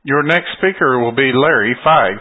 Your next speaker will be Larry Fife.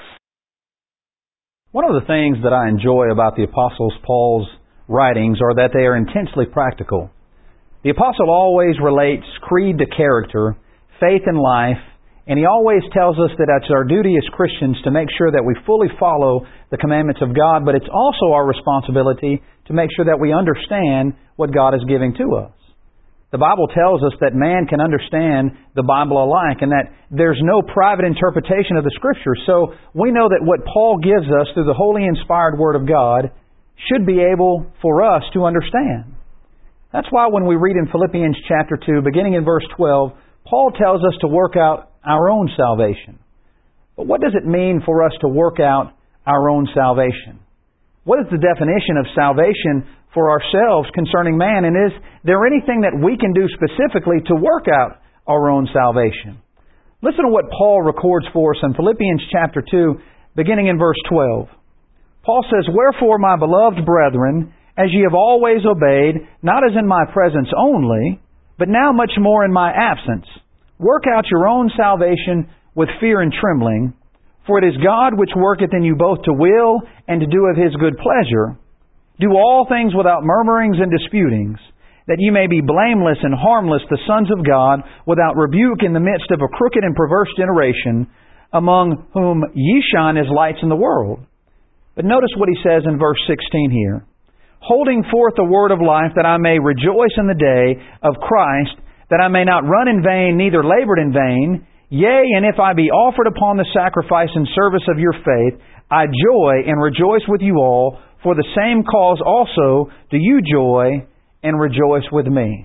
One of the things that I enjoy about the Apostle Paul's writings are that they are intensely practical. The Apostle always relates creed to character, faith and life, and he always tells us that it's our duty as Christians to make sure that we fully follow the commandments of God, but it's also our responsibility to make sure that we understand what God is giving to us. The Bible tells us that man can understand the Bible alike and that there's no private interpretation of the Scriptures. So we know that what Paul gives us through the holy inspired Word of God should be able for us to understand. That's why when we read in Philippians chapter 2, beginning in verse 12, Paul tells us to work out our own salvation. But what does it mean for us to work out our own salvation? What is the definition of salvation for ourselves concerning man? And is there anything that we can do specifically to work out our own salvation? Listen to what Paul records for us in Philippians chapter 2, beginning in verse 12. Paul says, "Wherefore, my beloved brethren, as ye have always obeyed, not as in my presence only, but now much more in my absence, work out your own salvation with fear and trembling, for it is God which worketh in you both to will and to do of His good pleasure. Do all things without murmurings and disputings, that ye may be blameless and harmless, the sons of God, without rebuke in the midst of a crooked and perverse generation, among whom ye shine as lights in the world." But notice what he says in verse 16 here. "Holding forth the word of life, that I may rejoice in the day of Christ, that I may not run in vain, neither labored in vain. Yea, and if I be offered upon the sacrifice and service of your faith, I joy and rejoice with you all. For the same cause also do you joy and rejoice with me."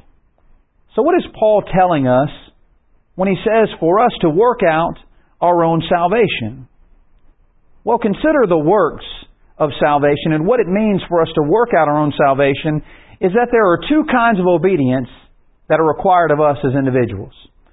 So what is Paul telling us when he says for us to work out our own salvation? Well, consider the works of salvation, and what it means for us to work out our own salvation is that there are two kinds of obedience that are required of us as individuals.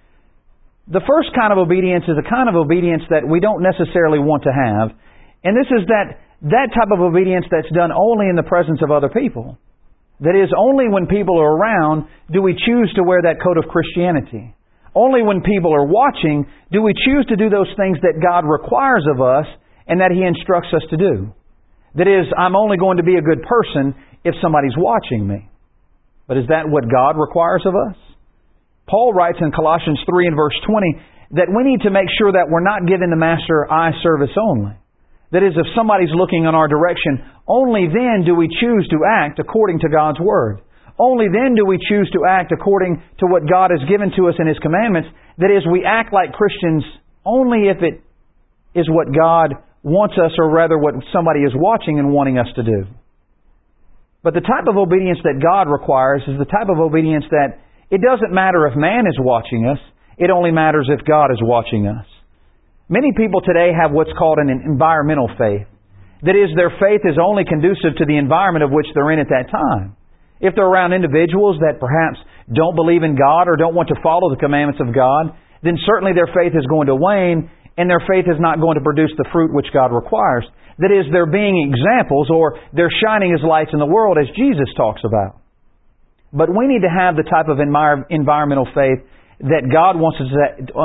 The first kind of obedience is a kind of obedience that we don't necessarily want to have, and this is that type of obedience that's done only in the presence of other people. That is, only when people are around do we choose to wear that coat of Christianity. Only when people are watching do we choose to do those things that God requires of us and that He instructs us to do. That is, I'm only going to be a good person if somebody's watching me. But is that what God requires of us? Paul writes in Colossians 3 and verse 20 that we need to make sure that we're not giving the master eye service only. That is, if somebody's looking in our direction, only then do we choose to act according to God's Word. Only then do we choose to act according to what God has given to us in His commandments. That is, we act like Christians only if it is what God wants us, or rather what somebody is watching and wanting us to do. But the type of obedience that God requires is the type of obedience that it doesn't matter if man is watching us, it only matters if God is watching us. Many people today have what's called an environmental faith. That is, their faith is only conducive to the environment of which they're in at that time. If they're around individuals that perhaps don't believe in God or don't want to follow the commandments of God, then certainly their faith is going to wane and their faith is not going to produce the fruit which God requires. That is, they're being examples or they're shining as lights in the world as Jesus talks about. But we need to have the type of environmental faith that God wants us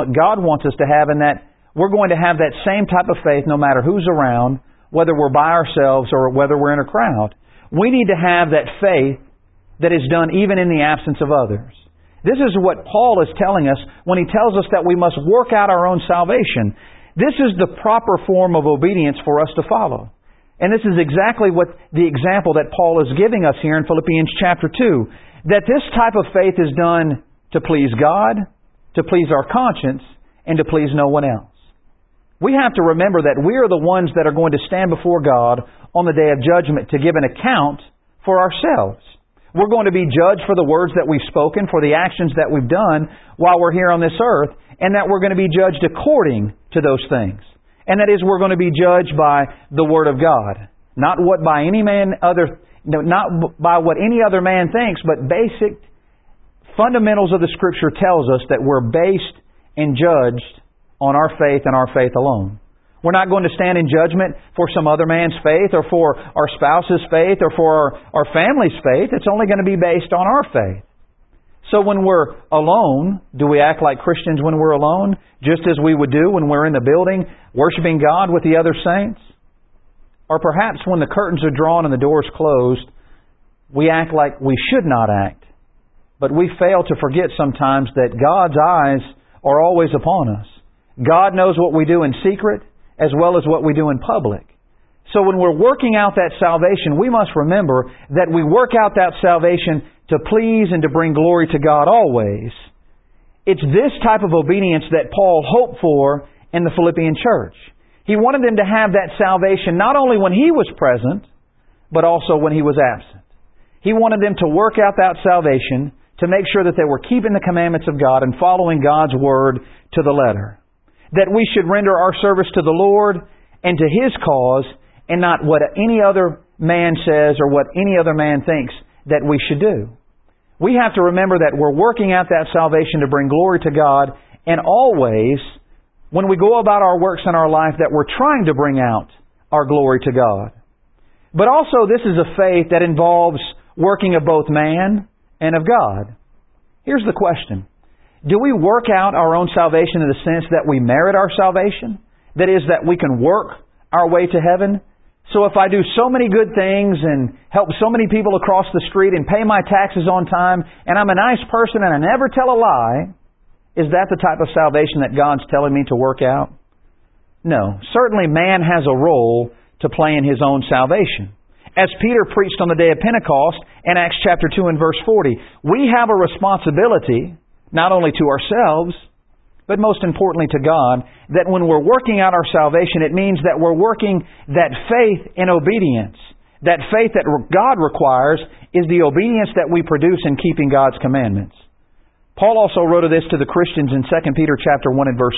to have, and that we're going to have that same type of faith no matter who's around, whether we're by ourselves or whether we're in a crowd. We need to have that faith that is done even in the absence of others. This is what Paul is telling us when he tells us that we must work out our own salvation. This is the proper form of obedience for us to follow. And this is exactly what the example that Paul is giving us here in Philippians chapter 2. That this type of faith is done to please God, to please our conscience, and to please no one else. We have to remember that we are the ones that are going to stand before God on the day of judgment to give an account for ourselves. We're going to be judged for the words that we've spoken, for the actions that we've done while we're here on this earth, and that we're going to be judged according to those things. And that is, we're going to be judged by the Word of God. Not by any other man thinks, but basic fundamentals of the Scripture tells us that we're based and judged on our faith and our faith alone. We're not going to stand in judgment for some other man's faith or for our spouse's faith or for our family's faith. It's only going to be based on our faith. So when we're alone, do we act like Christians when we're alone, just as we would do when we're in the building worshiping God with the other saints? Or perhaps when the curtains are drawn and the doors closed, we act like we should not act. But we fail to forget sometimes that God's eyes are always upon us. God knows what we do in secret as well as what we do in public. So when we're working out that salvation, we must remember that we work out that salvation to please and to bring glory to God always. It's this type of obedience that Paul hoped for in the Philippian church. He wanted them to have that salvation not only when he was present, but also when he was absent. He wanted them to work out that salvation to make sure that they were keeping the commandments of God and following God's Word to the letter. That we should render our service to the Lord and to His cause and not what any other man says or what any other man thinks that we should do. We have to remember that we're working out that salvation to bring glory to God, and always, when we go about our works in our life, that we're trying to bring out our glory to God. But also, this is a faith that involves working of both man and of God. Here's the question. Do we work out our own salvation in the sense that we merit our salvation? That is, that we can work our way to heaven? So if I do so many good things and help so many people across the street and pay my taxes on time and I'm a nice person and I never tell a lie, is that the type of salvation that God's telling me to work out? No. Certainly man has a role to play in his own salvation. As Peter preached on the day of Pentecost in Acts chapter 2 and verse 40, we have a responsibility, not only to ourselves, but most importantly to God, that when we're working out our salvation, it means that we're working that faith in obedience. That faith that God requires is the obedience that we produce in keeping God's commandments. Paul also wrote of this to the Christians in 2 Peter chapter 1 and verse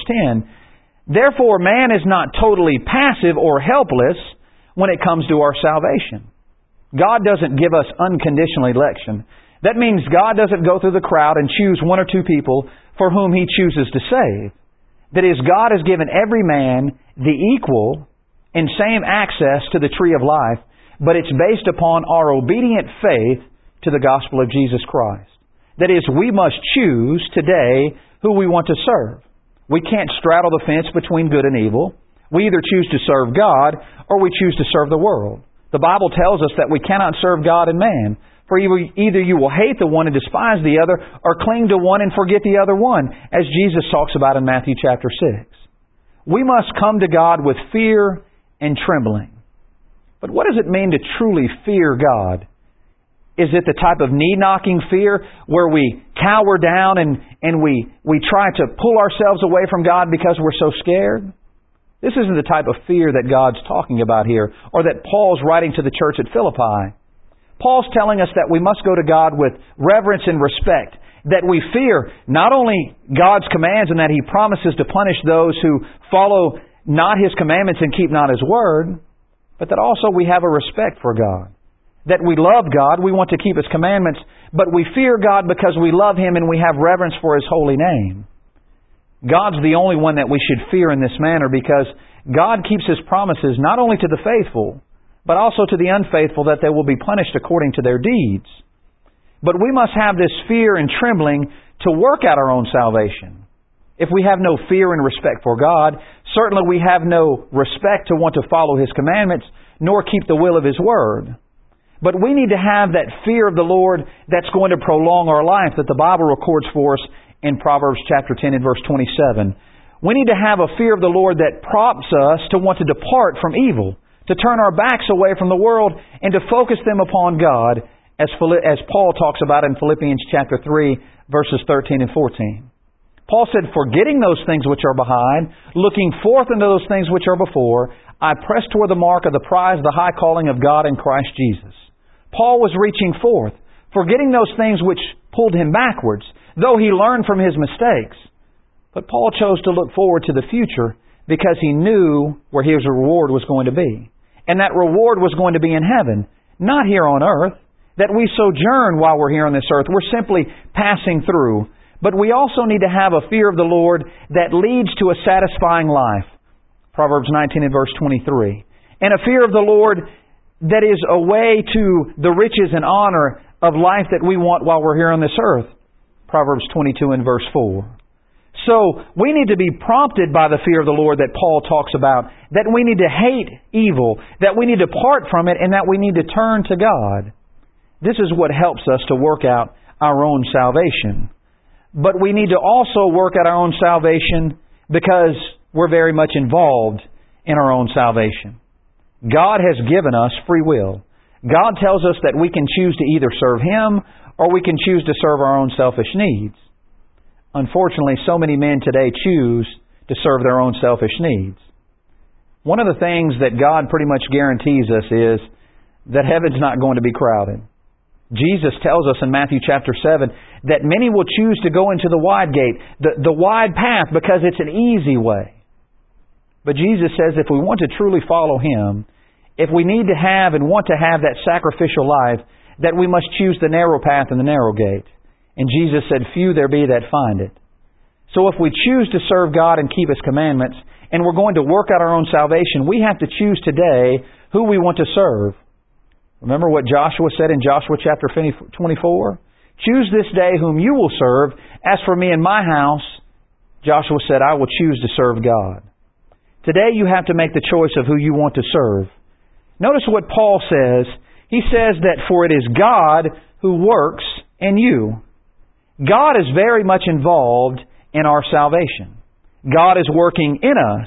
10. Therefore, man is not totally passive or helpless when it comes to our salvation. God doesn't give us unconditional election. That means God doesn't go through the crowd and choose one or two people for whom He chooses to save. That is, God has given every man the equal and same access to the tree of life, but it's based upon our obedient faith to the gospel of Jesus Christ. That is, we must choose today who we want to serve. We can't straddle the fence between good and evil. We either choose to serve God or we choose to serve the world. The Bible tells us that we cannot serve God and man. For either you will hate the one and despise the other, or cling to one and forget the other one, as Jesus talks about in Matthew chapter 6. We must come to God with fear and trembling. But what does it mean to truly fear God? Is it the type of knee-knocking fear where we cower down and we try to pull ourselves away from God because we're so scared? This isn't the type of fear that God's talking about here, or that Paul's writing to the church at Philippi. Paul's telling us that we must go to God with reverence and respect, that we fear not only God's commands and that He promises to punish those who follow not His commandments and keep not His word, but that also we have a respect for God. That we love God, we want to keep His commandments, but we fear God because we love Him and we have reverence for His holy name. God's the only one that we should fear in this manner because God keeps His promises not only to the faithful, but also to the unfaithful, that they will be punished according to their deeds. But we must have this fear and trembling to work out our own salvation. If we have no fear and respect for God, certainly we have no respect to want to follow His commandments, nor keep the will of His word. But we need to have that fear of the Lord that's going to prolong our life that the Bible records for us in Proverbs chapter 10 and verse 27. We need to have a fear of the Lord that prompts us to want to depart from evil, to turn our backs away from the world and to focus them upon God, as Paul talks about in Philippians chapter 3, verses 13 and 14. Paul said, forgetting those things which are behind, looking forth into those things which are before, I press toward the mark of the prize of the high calling of God in Christ Jesus. Paul was reaching forth, forgetting those things which pulled him backwards, though he learned from his mistakes. But Paul chose to look forward to the future because he knew where his reward was going to be. And that reward was going to be in heaven, not here on earth. That we sojourn while we're here on this earth. We're simply passing through. But we also need to have a fear of the Lord that leads to a satisfying life. Proverbs 19 and verse 23. And a fear of the Lord that is a way to the riches and honor of life that we want while we're here on this earth. Proverbs 22 and verse 4. So we need to be prompted by the fear of the Lord that Paul talks about, that we need to hate evil, that we need to part from it, and that we need to turn to God. This is what helps us to work out our own salvation. But we need to also work out our own salvation because we're very much involved in our own salvation. God has given us free will. God tells us that we can choose to either serve Him or we can choose to serve our own selfish needs. Unfortunately, so many men today choose to serve their own selfish needs. One of the things that God pretty much guarantees us is that heaven's not going to be crowded. Jesus tells us in Matthew chapter 7 that many will choose to go into the wide gate, the wide path, because it's an easy way. But Jesus says if we want to truly follow Him, if we need to have and want to have that sacrificial life, that we must choose the narrow path and the narrow gate. And Jesus said, few there be that find it. So if we choose to serve God and keep His commandments, and we're going to work out our own salvation, we have to choose today who we want to serve. Remember what Joshua said in Joshua chapter 24? Choose this day whom you will serve. As for me and my house, Joshua said, I will choose to serve God. Today you have to make the choice of who you want to serve. Notice what Paul says. He says that for it is God who works in you. God is very much involved in our salvation. God is working in us.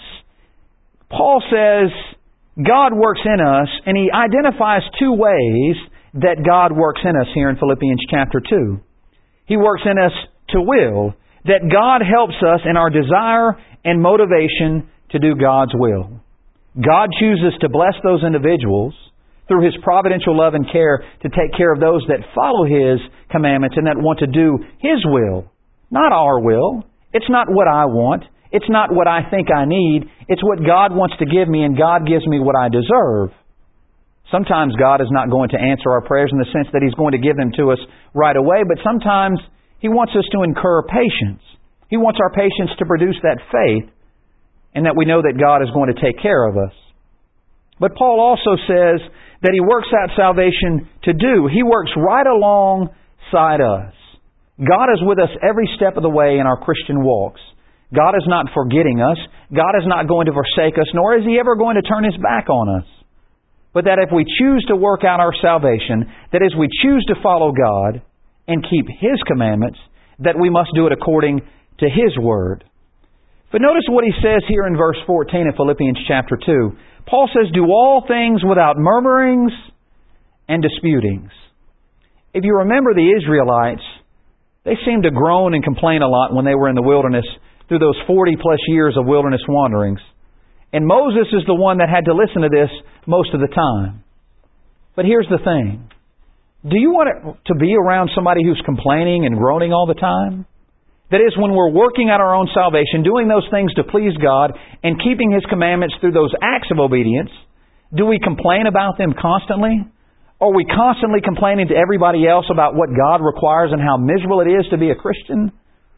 Paul says God works in us, and he identifies two ways that God works in us here in Philippians chapter 2. He works in us to will, that God helps us in our desire and motivation to do God's will. God chooses to bless those individuals through His providential love and care to take care of those that follow His commandments and that want to do His will, not our will. It's not what I want. It's not what I think I need. It's what God wants to give me, and God gives me what I deserve. Sometimes God is not going to answer our prayers in the sense that He's going to give them to us right away, but sometimes He wants us to incur patience. He wants our patience to produce that faith, and that we know that God is going to take care of us. But Paul also says that He works out salvation to do. He works right alongside us. God is with us every step of the way in our Christian walks. God is not forgetting us. God is not going to forsake us, nor is He ever going to turn His back on us. But that if we choose to work out our salvation, that is, we choose to follow God and keep His commandments, that we must do it according to His Word. But notice what he says here in verse 14 of Philippians chapter 2. Paul says, do all things without murmurings and disputings. If you remember the Israelites, they seemed to groan and complain a lot when they were in the wilderness through those 40 plus years of wilderness wanderings. And Moses is the one that had to listen to this most of the time. But here's the thing. Do you want to be around somebody who's complaining and groaning all the time? That is, when we're working out our own salvation, doing those things to please God, and keeping His commandments through those acts of obedience, do we complain about them constantly? Are we constantly complaining to everybody else about what God requires and how miserable it is to be a Christian?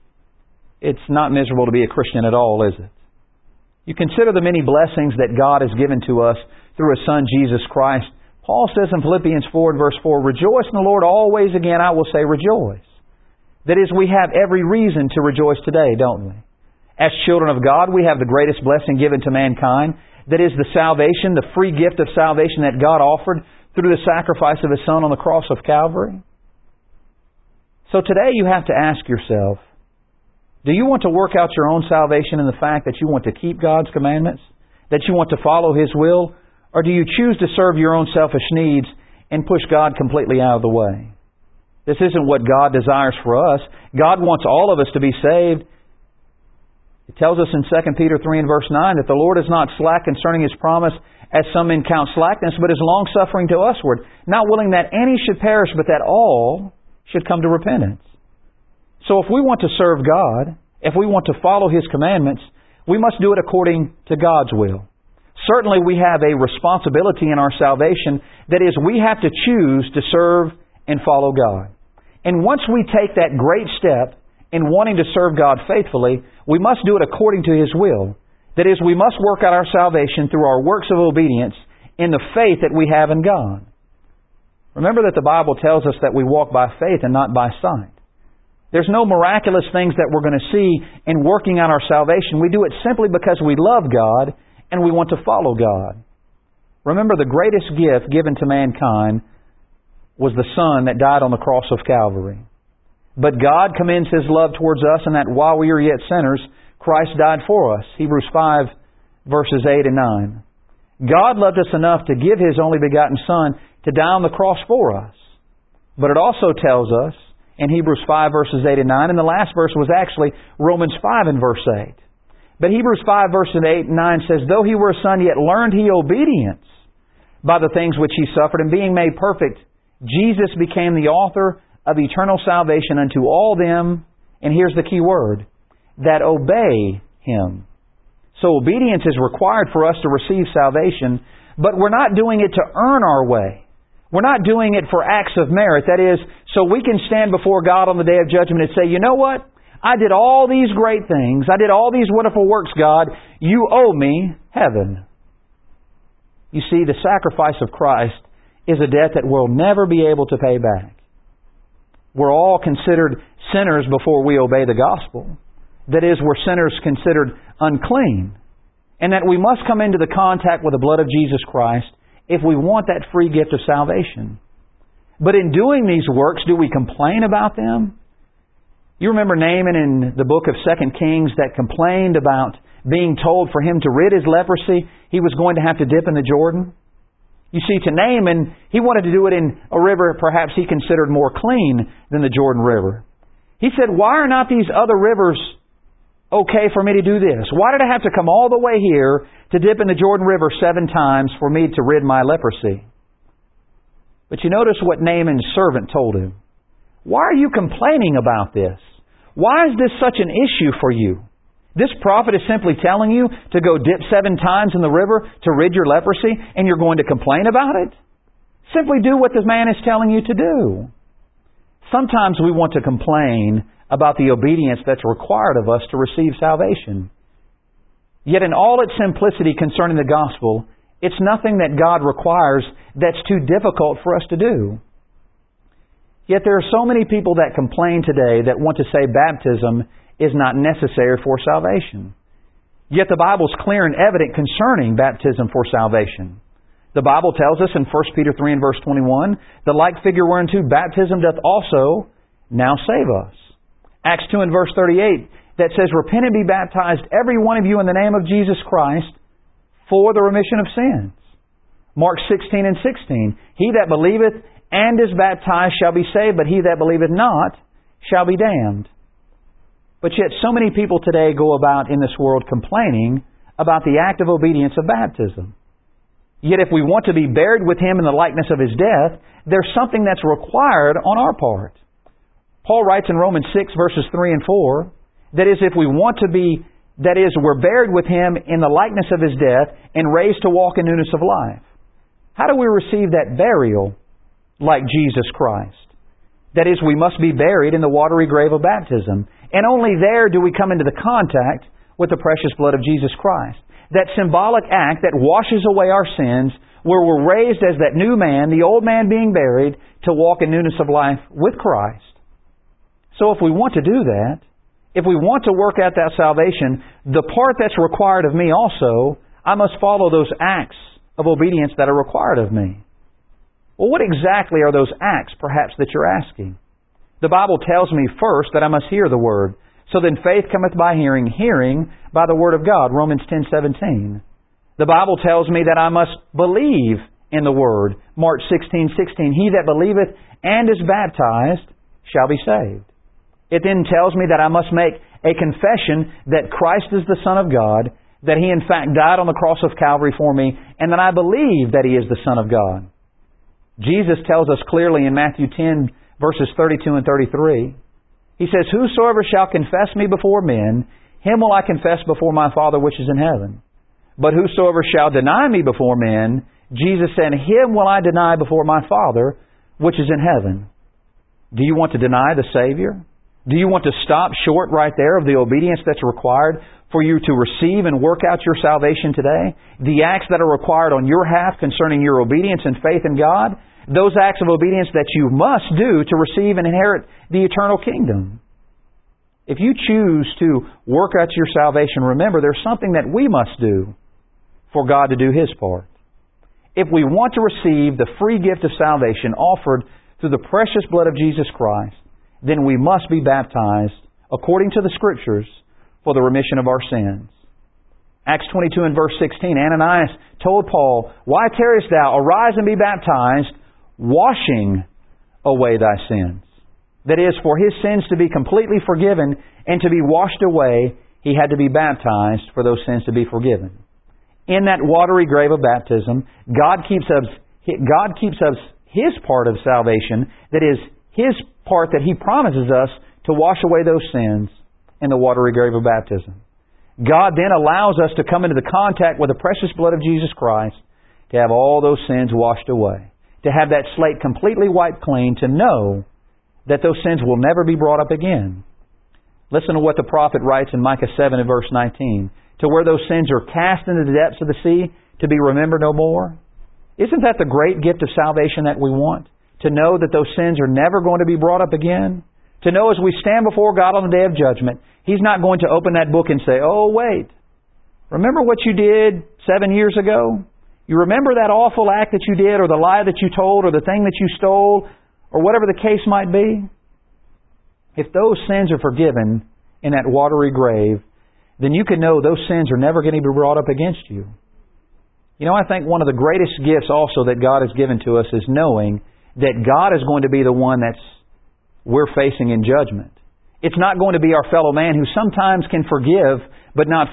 It's not miserable to be a Christian at all, is it? You consider the many blessings that God has given to us through His Son, Jesus Christ. Paul says in Philippians 4 and verse 4, rejoice in the Lord always. Again, I will say rejoice. That is, we have every reason to rejoice today, don't we? As children of God, we have the greatest blessing given to mankind. That is the salvation, the free gift of salvation that God offered through the sacrifice of His Son on the cross of Calvary. So today you have to ask yourself, do you want to work out your own salvation in the fact that you want to keep God's commandments? That you want to follow His will? Or do you choose to serve your own selfish needs and push God completely out of the way? This isn't what God desires for us. God wants all of us to be saved. It tells us in 2 Peter 3 and verse 9 that the Lord is not slack concerning His promise, as some men count slackness, but is long-suffering to usward, not willing that any should perish, but that all should come to repentance. So if we want to serve God, if we want to follow His commandments, we must do it according to God's will. Certainly we have a responsibility in our salvation. That is, we have to choose to serve and follow God. And once we take that great step in wanting to serve God faithfully, we must do it according to His will. That is, we must work out our salvation through our works of obedience in the faith that we have in God. Remember that the Bible tells us that we walk by faith and not by sight. There's no miraculous things that we're going to see in working on our salvation. We do it simply because we love God and we want to follow God. Remember, the greatest gift given to mankind was the Son that died on the cross of Calvary. But God commends His love towards us in that while we are yet sinners, Christ died for us. Hebrews 5, verses 8 and 9. God loved us enough to give His only begotten Son to die on the cross for us. But it also tells us in Hebrews 5, verses 8 and 9, and the last verse was actually Romans 5 and verse 8. But Hebrews 5, verses 8 and 9 says, Though He were a Son, yet learned He obedience by the things which He suffered, and being made perfect, Jesus became the author of eternal salvation unto all them, and here's the key word, that obey Him. So obedience is required for us to receive salvation, but we're not doing it to earn our way. We're not doing it for acts of merit. That is, so we can stand before God on the day of judgment and say, you know what? I did all these great things. I did all these wonderful works, God. You owe me heaven. You see, the sacrifice of Christ is a debt that we'll never be able to pay back. We're all considered sinners before we obey the gospel. That is, we're sinners considered unclean. And that we must come into the contact with the blood of Jesus Christ if we want that free gift of salvation. But in doing these works, do we complain about them? You remember Naaman in the book of 2 Kings that complained about being told for him to rid his leprosy, he was going to have to dip in the Jordan? You see, to Naaman, he wanted to do it in a river perhaps he considered more clean than the Jordan River. He said, why are not these other rivers okay for me to do this? Why did I have to come all the way here to dip in the Jordan River 7 times for me to rid my leprosy? But you notice what Naaman's servant told him. Why are you complaining about this? Why is this such an issue for you? This prophet is simply telling you to go dip 7 times in the river to rid your leprosy, and you're going to complain about it? Simply do what this man is telling you to do. Sometimes we want to complain about the obedience that's required of us to receive salvation. Yet in all its simplicity concerning the gospel, it's nothing that God requires that's too difficult for us to do. Yet there are so many people that complain today that want to say baptism is not necessary for salvation. Yet the Bible's clear and evident concerning baptism for salvation. The Bible tells us in 1 Peter 3 and verse 21, the like figure whereunto baptism doth also now save us. Acts 2 and verse 38 that says, Repent and be baptized every one of you in the name of Jesus Christ for the remission of sins. Mark 16 and 16, He that believeth and is baptized shall be saved, but he that believeth not shall be damned. But yet so many people today go about in this world complaining about the act of obedience of baptism. Yet if we want to be buried with Him in the likeness of His death, there's something that's required on our part. Paul writes in Romans 6 verses 3 and 4, that is, if we want to be, that is, we're buried with Him in the likeness of His death and raised to walk in newness of life. How do we receive that burial like Jesus Christ? That is, we must be buried in the watery grave of baptism. And only there do we come into the contact with the precious blood of Jesus Christ. That symbolic act that washes away our sins, where we're raised as that new man, the old man being buried, to walk in newness of life with Christ. So if we want to do that, if we want to work out that salvation, the part that's required of me also, I must follow those acts of obedience that are required of me. Well, what exactly are those acts, perhaps, that you're asking? The Bible tells me first that I must hear the Word. So then faith cometh by hearing, hearing by the Word of God. Romans 10:17. The Bible tells me that I must believe in the Word. Mark 16:16. He that believeth and is baptized shall be saved. It then tells me that I must make a confession that Christ is the Son of God, that He in fact died on the cross of Calvary for me, and that I believe that He is the Son of God. Jesus tells us clearly in Matthew 10, verses 32 and 33, He says, Whosoever shall confess me before men, him will I confess before my Father which is in heaven. But whosoever shall deny me before men, Jesus said, him will I deny before my Father which is in heaven. Do you want to deny the Savior? Do you want to stop short right there of the obedience that's required for you to receive and work out your salvation today? The acts that are required on your behalf concerning your obedience and faith in God? Those acts of obedience that you must do to receive and inherit the eternal kingdom. If you choose to work out your salvation, remember there's something that we must do for God to do His part. If we want to receive the free gift of salvation offered through the precious blood of Jesus Christ, then we must be baptized according to the Scriptures for the remission of our sins. Acts 22 and verse 16, Ananias told Paul, "Why tarriest thou? Arise and be baptized, washing away thy sins." That is, for his sins to be completely forgiven and to be washed away, he had to be baptized for those sins to be forgiven. In that watery grave of baptism, God keeps us His part of salvation, that is, His part that He promises us to wash away those sins in the watery grave of baptism. God then allows us to come into the contact with the precious blood of Jesus Christ to have all those sins washed away, to have that slate completely wiped clean, to know that those sins will never be brought up again. Listen to what the prophet writes in Micah 7 and verse 19. To where those sins are cast into the depths of the sea, to be remembered no more. Isn't that the great gift of salvation that we want? To know that those sins are never going to be brought up again? To know as we stand before God on the day of judgment, He's not going to open that book and say, "Oh, wait, remember what you did 7 years ago? You remember that awful act that you did, or the lie that you told, or the thing that you stole, or whatever the case might be?" If those sins are forgiven in that watery grave, then you can know those sins are never going to be brought up against you. You know, I think one of the greatest gifts also that God has given to us is knowing that God is going to be the one we're facing in judgment. It's not going to be our fellow man who sometimes can forgive but not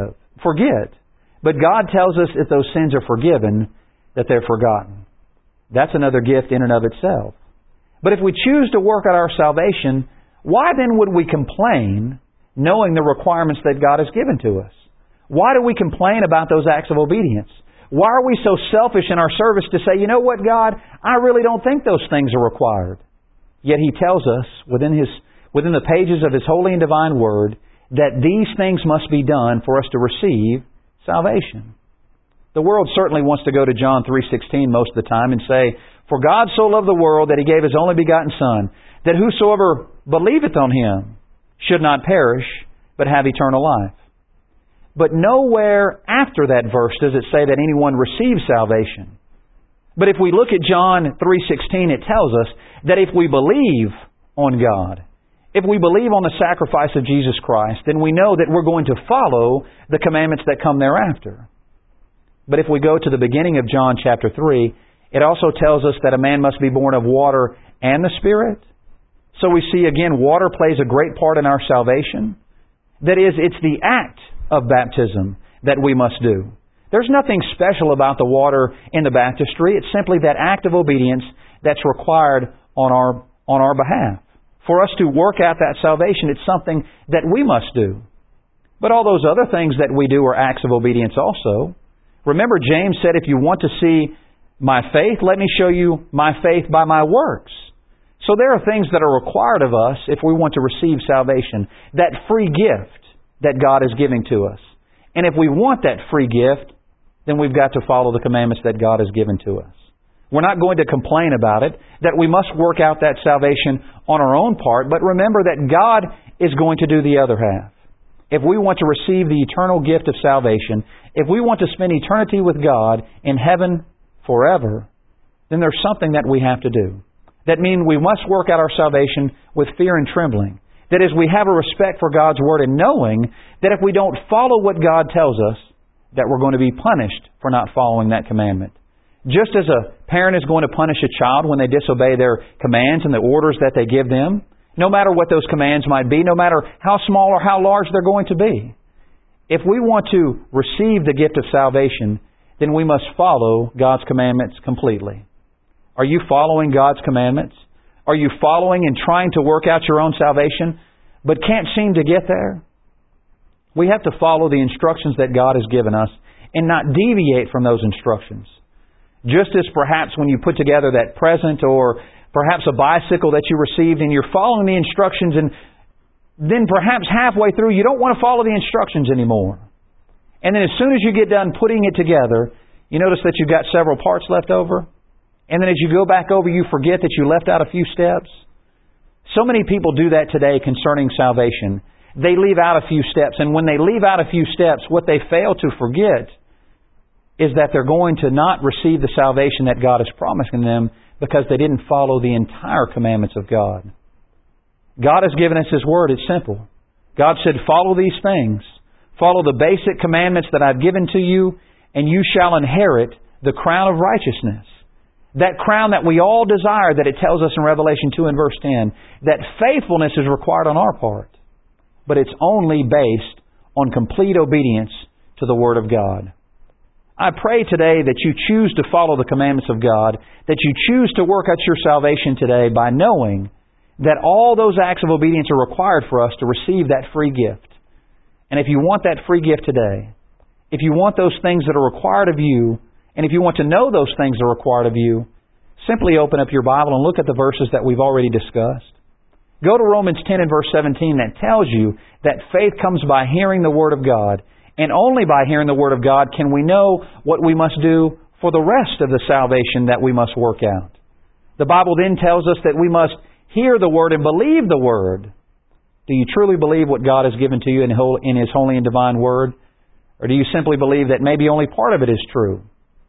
forget. But God tells us if those sins are forgiven, that they're forgotten. That's another gift in and of itself. But if we choose to work out our salvation, why then would we complain knowing the requirements that God has given to us? Why do we complain about those acts of obedience? Why are we so selfish in our service to say, "You know what, God, I really don't think those things are required"? Yet He tells us within the pages of His holy and divine Word that these things must be done for us to receive salvation. The world certainly wants to go to John 3:16 most of the time and say, "For God so loved the world that He gave His only begotten Son, that whosoever believeth on Him should not perish, but have eternal life." But nowhere after that verse does it say that anyone receives salvation. But if we look at John 3:16, it tells us that if we believe on God, if we believe on the sacrifice of Jesus Christ, then we know that we're going to follow the commandments that come thereafter. But if we go to the beginning of John chapter 3, it also tells us that a man must be born of water and the Spirit. So we see again, water plays a great part in our salvation. That is, it's the act of baptism that we must do. There's nothing special about the water in the baptistry. It's simply that act of obedience that's required on our behalf. For us to work out that salvation, it's something that we must do. But all those other things that we do are acts of obedience also. Remember, James said, "If you want to see my faith, let me show you my faith by my works." So there are things that are required of us if we want to receive salvation, that free gift that God is giving to us. And if we want that free gift, then we've got to follow the commandments that God has given to us. We're not going to complain about it, that we must work out that salvation on our own part, but remember that God is going to do the other half. If we want to receive the eternal gift of salvation, if we want to spend eternity with God in heaven forever, then there's something that we have to do. That means we must work out our salvation with fear and trembling. That is, we have a respect for God's Word and knowing that if we don't follow what God tells us, that we're going to be punished for not following that commandment. Just as a parent is going to punish a child when they disobey their commands and the orders that they give them, no matter what those commands might be, no matter how small or how large they're going to be. If we want to receive the gift of salvation, then we must follow God's commandments completely. Are you following God's commandments? Are you following and trying to work out your own salvation, but can't seem to get there? We have to follow the instructions that God has given us and not deviate from those instructions. Just as perhaps when you put together that present or perhaps a bicycle that you received and you're following the instructions and then perhaps halfway through you don't want to follow the instructions anymore. And then as soon as you get done putting it together, you notice that you've got several parts left over. And then as you go back over, you forget that you left out a few steps. So many people do that today concerning salvation. They leave out a few steps, and when they leave out a few steps, what they fail to forget is that they're going to not receive the salvation that God is promising them because they didn't follow the entire commandments of God. God has given us His Word. It's simple. God said, follow these things. Follow the basic commandments that I've given to you, and you shall inherit the crown of righteousness. That crown that we all desire, that it tells us in Revelation 2 and verse 10, that faithfulness is required on our part. But it's only based on complete obedience to the Word of God. I pray today that you choose to follow the commandments of God, that you choose to work out your salvation today by knowing that all those acts of obedience are required for us to receive that free gift. And if you want that free gift today, if you want those things that are required of you, and if you want to know those things that are required of you, simply open up your Bible and look at the verses that we've already discussed. Go to Romans 10 and verse 17 that tells you that faith comes by hearing the Word of God. And only by hearing the Word of God can we know what we must do for the rest of the salvation that we must work out. The Bible then tells us that we must hear the Word and believe the Word. Do you truly believe what God has given to you in His holy and divine Word? Or do you simply believe that maybe only part of it is true?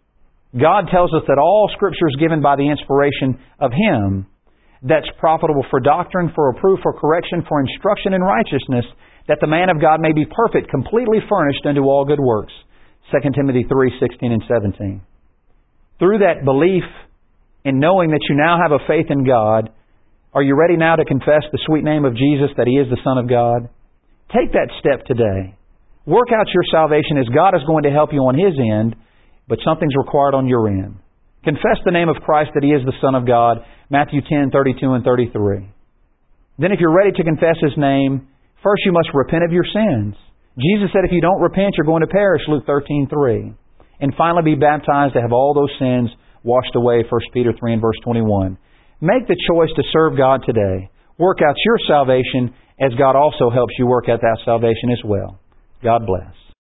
God tells us that all Scripture is given by the inspiration of Him, that's profitable for doctrine, for reproof, for correction, for instruction in righteousness, that the man of God may be perfect, completely furnished unto all good works. 2 Timothy 3:16 and 17. Through that belief in knowing that you now have a faith in God, are you ready now to confess the sweet name of Jesus, that He is the Son of God? Take that step today. Work out your salvation as God is going to help you on His end, but something's required on your end. Confess the name of Christ, that He is the Son of God, Matthew 10:32 and 33. Then if you're ready to confess His name, first you must repent of your sins. Jesus said if you don't repent, you're going to perish, Luke 13:3. And finally be baptized to have all those sins washed away, 1 Peter 3 and verse 21. Make the choice to serve God today. Work out your salvation as God also helps you work out that salvation as well. God bless.